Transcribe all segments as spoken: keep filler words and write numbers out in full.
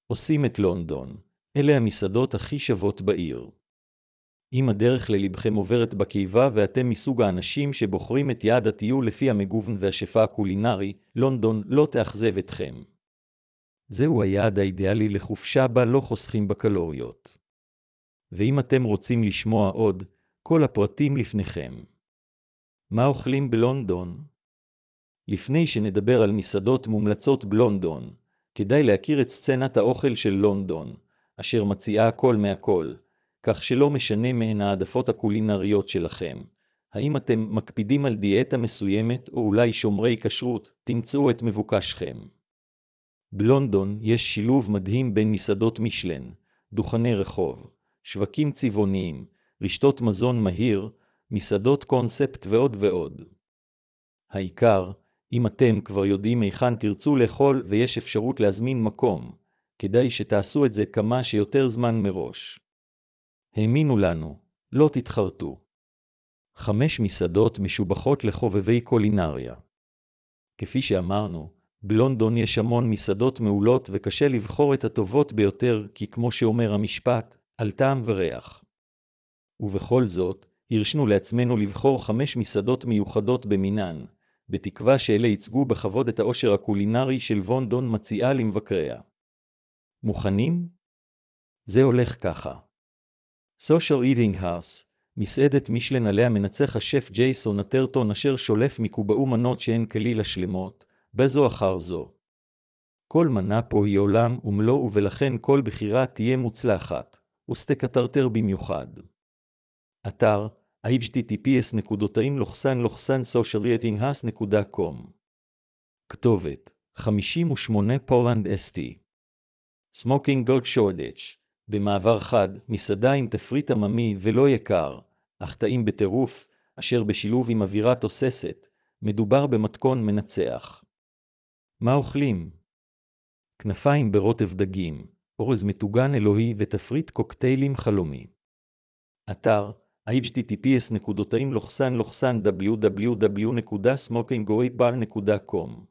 עושים את לונדון. אלה המסעדות הכי שוות בעיר. אם הדרך ללבכם עוברת בקיבה ואתם מסוג האנשים שבוחרים את יעד הטיול לפי המגוון והשפע הקולינרי, לונדון לא תאכזב אתכם. זהו היעד האידיאלי לחופשה בה לא חוסכים בקלוריות. ואם אתם רוצים לשמוע עוד, כל הפרטים לפניכם. מה אוכלים בלונדון? לפני שנדבר על מסעדות מומלצות בלונדון, כדאי להכיר את סצנת האוכל של לונדון, אשר מציעה הכל מהכל, כך שלא משנה מהן העדפות הקולינריות שלכם. האם אתם מקפידים על דיאטה מסוימת או אולי שומרי כשרות, תמצאו את מבוקשכם. בלונדון יש שילוב מדהים בין מסעדות מישלן, דוכני רחוב, שווקים צבעוניים, רשתות מזון מהיר, מסעדות קונספט ועוד ועוד. העיקר, אם אתם כבר יודעים היכן תרצו לאכול ויש אפשרות להזמין מקום, כדאי שתעשו את זה כמה שיותר זמן מראש. האמינו לנו, לא תתחרטו. חמש מסעדות משובחות לחובבי קולינריה. כפי שאמרנו, בלונדון יש המון מסעדות מעולות וקשה לבחור את הטובות ביותר, כי כמו שאומר המשפט, על טעם וריח. ובכל זאת, הרשנו לעצמנו לבחור חמש מסעדות מיוחדות במינן, בתקווה שאלה ייצגו בכבוד את העושר הקולינרי של לונדון מציעה למבקריה. מוכנים? זה הולך ככה. Social Eating House, מסעדת מישלן עליה מנצח השף ג'ייסון אטרטון אשר שולף מקובעו מנות שהן כליל השלמות, בזו אחר זו. כל מנה פה היא עולם ומלוא ולכן כל בחירה תהיה מוצלחת, וסטייק הטרטר במיוחד. אתר אייץ' טי טי פי אס נקודתיים לוחסן לוחסן social eating house נקודה קום. כתובת חמישים ושמונה פולנד אסטי. Smoking Goat Shoreditch, במעבר חד, מסעדה עם תפריט עממי ולא יקר, אך טעים בטירוף, אשר בשילוב עם אווירה תוססת, מדובר במתכון מנצח. מה אוכלים? כנפיים ברוטב דגים, אורז מטוגן אלוהי ותפריט קוקטיילים חלומי. אתר אייץ' טי טי פי אס נקודתיים לוחסן לוחסן דאבליו דאבליו דאבליו נקודה סמוקינג גוט בר נקודה קום.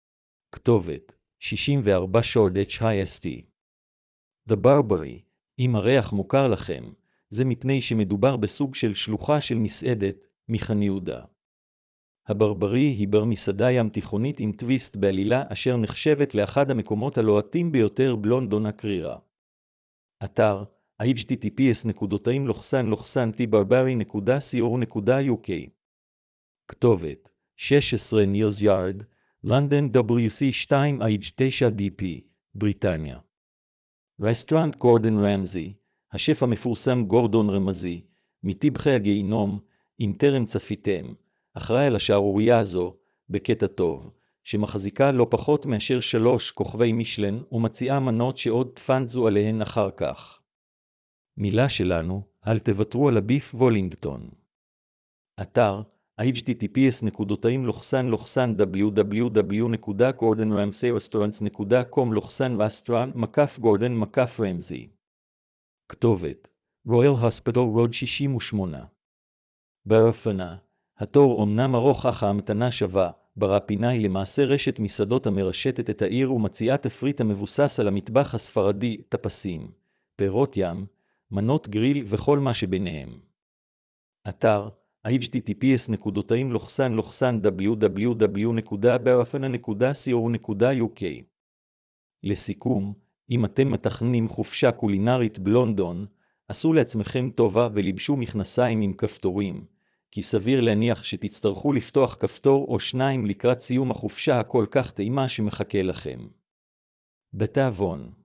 כתובת שישים וארבע Shoreditch High אסטי. The Barbary, אם הריח מוכר לכם, זה מפני שמדובר בסוג של שלוחה של מסעדת מחנה יהודה. הברברי היא בר מסעדה ים תיכונית עם טוויסט בעלילה אשר נחשבת לאחד המקומות הלוהטים ביותר בלונדון הקרירה. אתר אייץ' טי טי פי אס נקודתיים לוחסן לוחסן טי ברברי נקודה קו נקודה יו קיי. כתובת שש עשרה נירס יארד, לונדון דאבליו סי שתיים אייץ' תשע די פי, בריטניה. רסטורנט גורדון רמזי, השף המפורסם גורדון רמזי, מטבחי הגיהינום, אם טרם צפיתם, אחראי על השערורייה הזו, בקטע טוב, שמחזיקה לא פחות מאשר שלוש כוכבי מישלן ומציעה מנות שעוד תפנצו עליהן אחר כך. מילה שלנו, אל תוותרו על הביף וולינגטון. אתר אייץ' טי טי פי אס נקודתיים לוחסן לוחסן דאבליו דאבליו דאבליו נקודה גורדון רמזי רסטורנטס נקודה קום לוחסן רסטורנט מקף גורדון מקף רמזי. כתובת רויאל הוספיטל רוד שישים ושמונה. ברפנה, התור אומנם ארוך אך ההמתנה שווה, ברפינה היא למעשה רשת מסעדות המרשתת את העיר ומציעה תפריט המבוסס על המטבח הספרדי, טפסים, פירות ים, מנות גריל וכל מה שביניהם. אתר אייץ' טי טי פי אס נקודתיים לוחסן לוחסן דאבליו דאבליו דאבליו נקודה ברפנה נקודה קו נקודה יו קיי. לסיכום, אם אתם מתכננים חופשה קולינרית בלונדון, עשו לעצמכם טובה ולבשו מכנסיים עם כפתורים, כי סביר להניח שתצטרכו לפתוח כפתור או שניים לקראת סיום החופשה הכל כך טעימה שמחכה לכם. בתיאבון.